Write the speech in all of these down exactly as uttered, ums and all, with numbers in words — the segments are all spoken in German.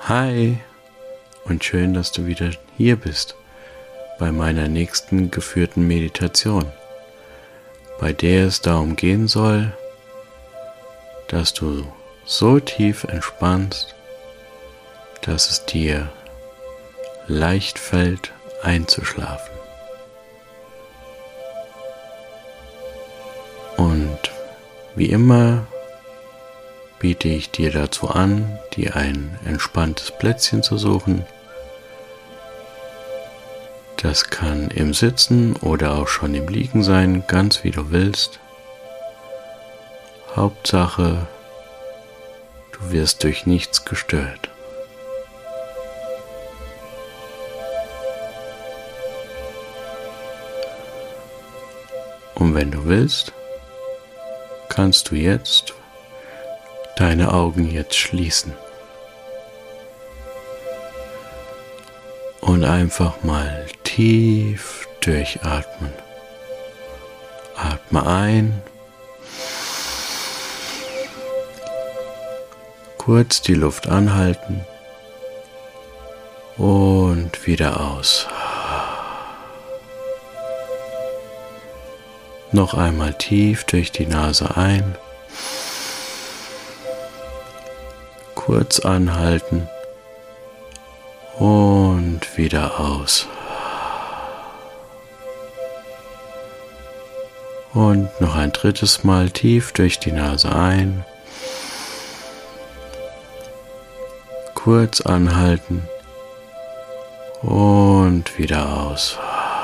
Hi und schön, dass du wieder hier bist bei meiner nächsten geführten Meditation, bei der es darum gehen soll, dass du so tief entspannst, dass es dir leicht fällt, einzuschlafen. Und wie immer biete ich dir dazu an, dir ein entspanntes Plätzchen zu suchen. Das kann im Sitzen oder auch schon im Liegen sein, ganz wie du willst. Hauptsache, du wirst durch nichts gestört. Und wenn du willst, kannst du jetzt deine Augen jetzt schließen und einfach mal tief durchatmen. Atme ein, kurz die Luft anhalten und wieder aus. Noch einmal tief durch die Nase ein. Kurz anhalten und wieder aus. Und noch ein drittes Mal tief durch die Nase ein. Kurz anhalten und wieder aus.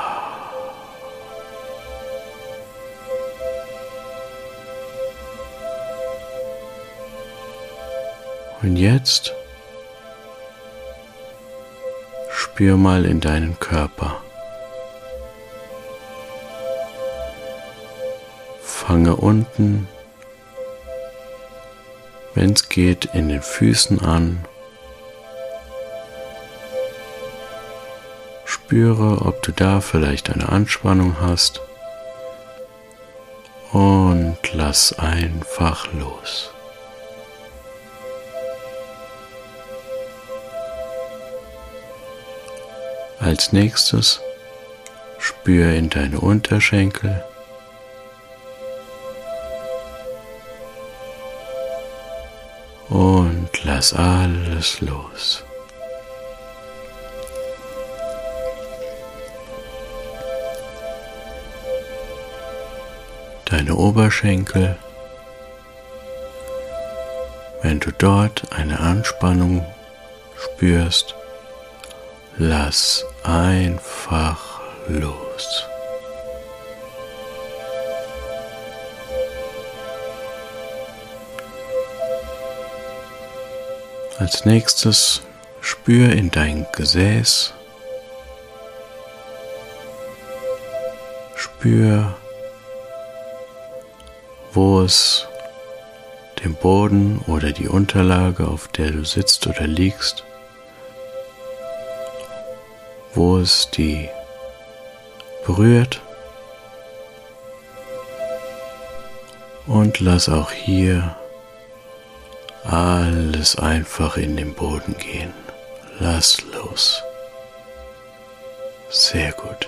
Und jetzt spür mal in deinen Körper. Fange unten, wenn es geht, in den Füßen an. Spüre, ob du da vielleicht eine Anspannung hast. Und lass einfach los. Als nächstes spür in deine Unterschenkel. Und lass alles los. Deine Oberschenkel. Wenn du dort eine Anspannung spürst, lass einfach los. Als nächstes spür in dein Gesäß. Spür, wo es den Boden oder die Unterlage, auf der du sitzt oder liegst, wo es die berührt, und lass auch hier alles einfach in den Boden gehen. Lass los. Sehr gut.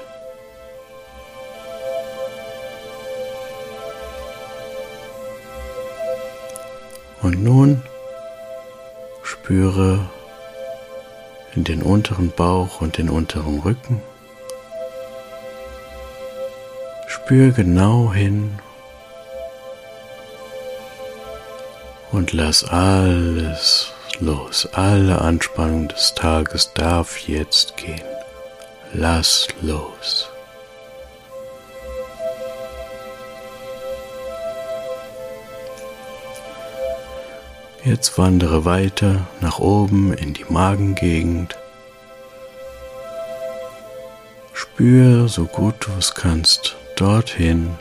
Und nun spüre in den unteren Bauch und den unteren Rücken. Spür genau hin und lass alles los. Alle Anspannung des Tages darf jetzt gehen. Lass los. Jetzt wandere weiter nach oben in die Magengegend. Spür, so gut du es kannst, dorthin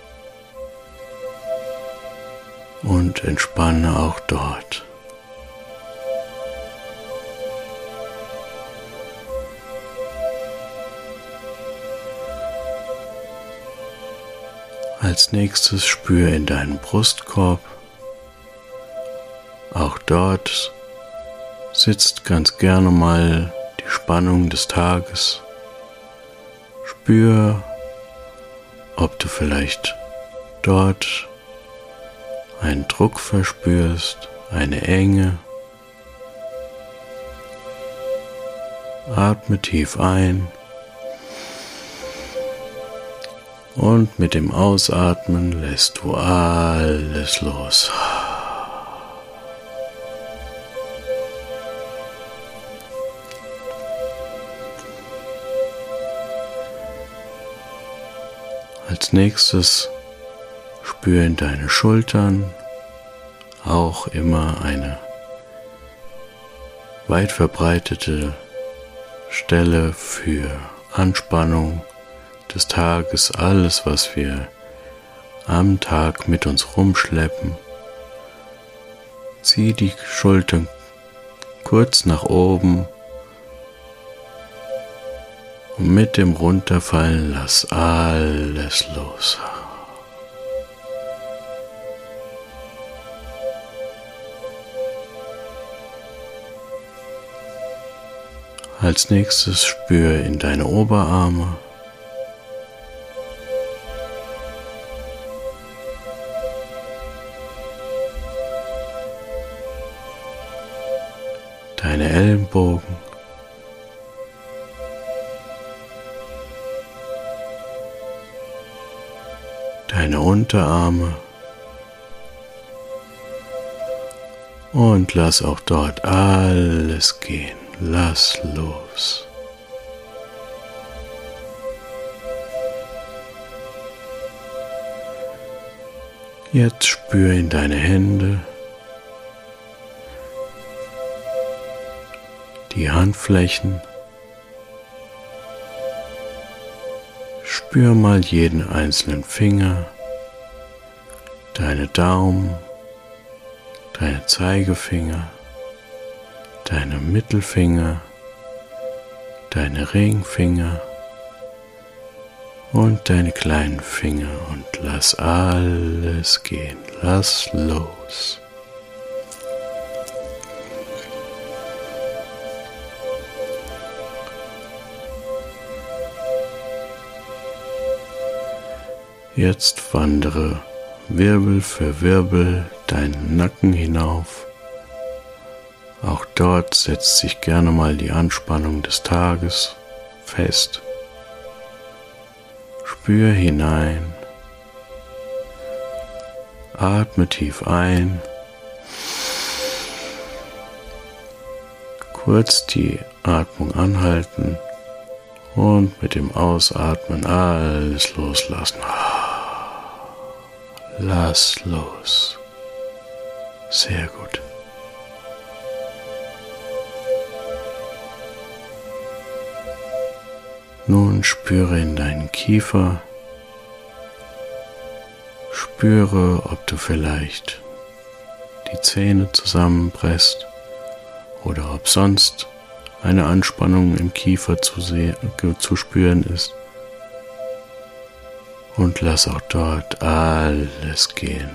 und entspanne auch dort. Als nächstes spür in deinen Brustkorb. Auch dort sitzt ganz gerne mal die Spannung des Tages. Spür, ob du vielleicht dort einen Druck verspürst, eine Enge. Atme tief ein und mit dem Ausatmen lässt du alles los. Als nächstes spür in deine Schultern, auch immer eine weit verbreitete Stelle für Anspannung des Tages, alles, was wir am Tag mit uns rumschleppen. Zieh die Schultern kurz nach oben und mit dem Runterfallen lass alles los. Als nächstes spür in deine Oberarme. Deine Ellenbogen. Deine Unterarme. Und lass auch dort alles gehen. Lass los. Jetzt spür in deine Hände, die Handflächen. Spür mal jeden einzelnen Finger, deine Daumen, deine Zeigefinger, deine Mittelfinger, deine Ringfinger und deine kleinen Finger und lass alles gehen, lass los. Jetzt wandere Wirbel für Wirbel deinen Nacken hinauf. Auch dort setzt sich gerne mal die Anspannung des Tages fest. Spür hinein. Atme tief ein. Kurz die Atmung anhalten und mit dem Ausatmen alles loslassen. Lass los. Sehr gut. Nun spüre in deinen Kiefer. Spüre, ob du vielleicht die Zähne zusammenpresst oder ob sonst eine Anspannung im Kiefer zu, sehen, zu spüren ist. Und lass auch dort alles gehen.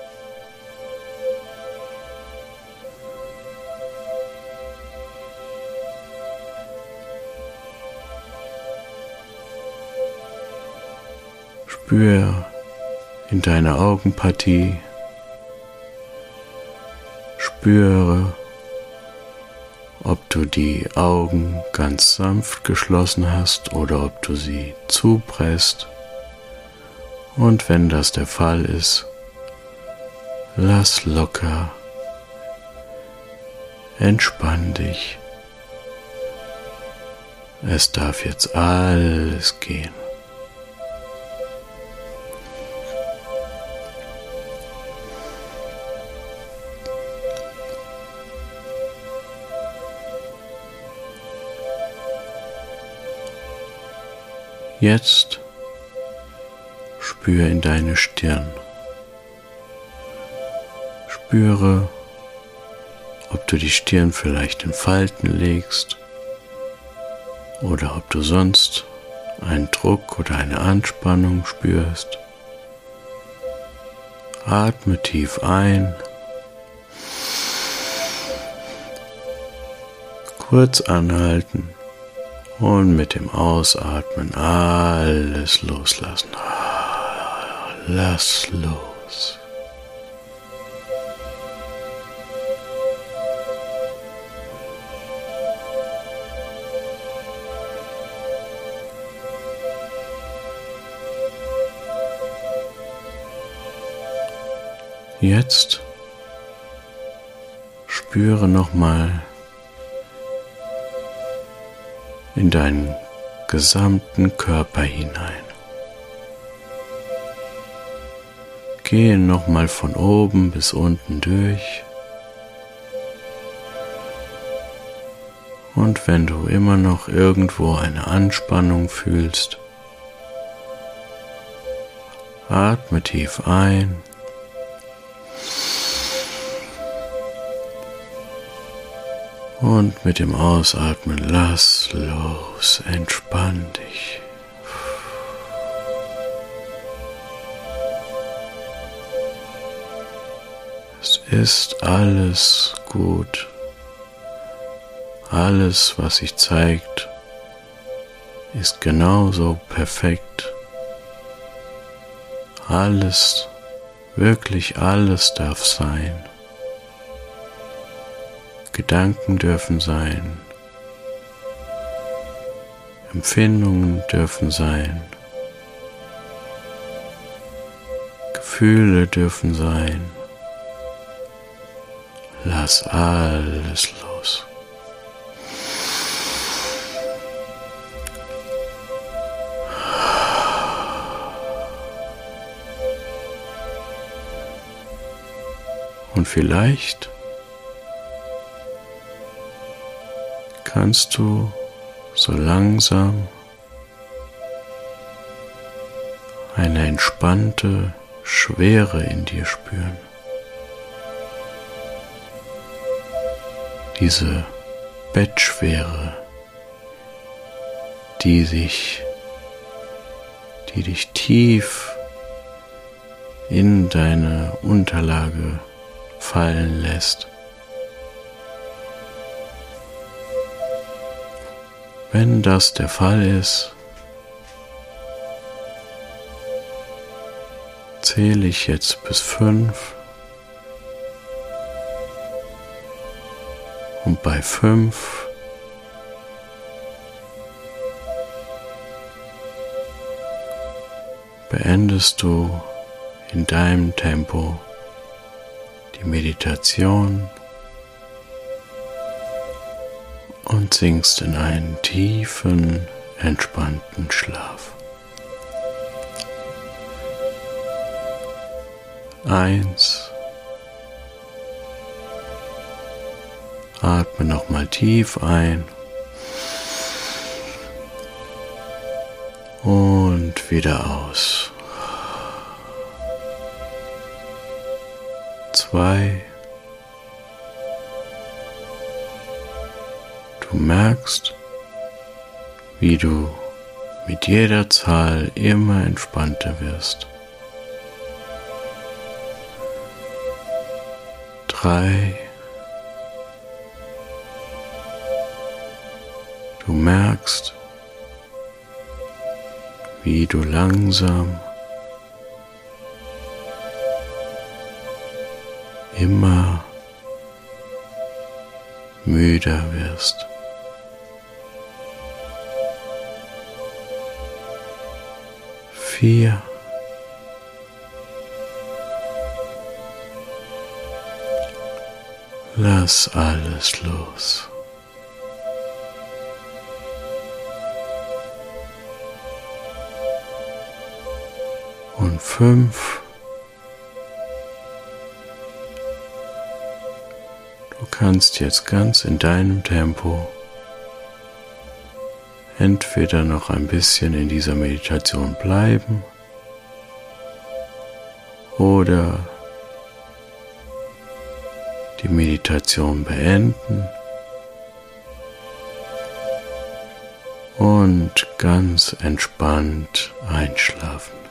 Spür in deine Augenpartie. Spüre, ob du die Augen ganz sanft geschlossen hast oder ob du sie zupresst. Und wenn das der Fall ist, lass locker, entspann dich. Es darf jetzt alles gehen. Jetzt spür in deine Stirn. Spüre, ob du die Stirn vielleicht in Falten legst oder ob du sonst einen Druck oder eine Anspannung spürst. Atme tief ein Kurz anhalten und mit dem Ausatmen alles loslassen. Lass los. Jetzt spüre nochmal in deinen gesamten Körper hinein. Gehe nochmal von oben bis unten durch. Und wenn du immer noch irgendwo eine Anspannung fühlst, atme tief ein. Und mit dem Ausatmen lass los, entspann dich. Es ist alles gut. Alles, was sich zeigt, ist genauso perfekt. Alles, wirklich alles darf sein. Gedanken dürfen sein, Empfindungen dürfen sein, Gefühle dürfen sein. Lass alles los. Und vielleicht kannst du so langsam eine entspannte Schwere in dir spüren. Diese Bettschwere, die sich, die dich tief in deine Unterlage fallen lässt. Wenn das der Fall ist, zähle ich jetzt bis fünf und bei fünf beendest du in deinem Tempo die Meditation und sinkst in einen tiefen, entspannten Schlaf. Eins. Atme nochmal tief ein und wieder aus. Zwei. Du merkst, wie du mit jeder Zahl immer entspannter wirst. Drei. Du merkst, wie du langsam immer müder wirst. Vier. Lass alles los. Und fünf. Du kannst jetzt ganz in deinem Tempo entweder noch ein bisschen in dieser Meditation bleiben oder die Meditation beenden und ganz entspannt einschlafen.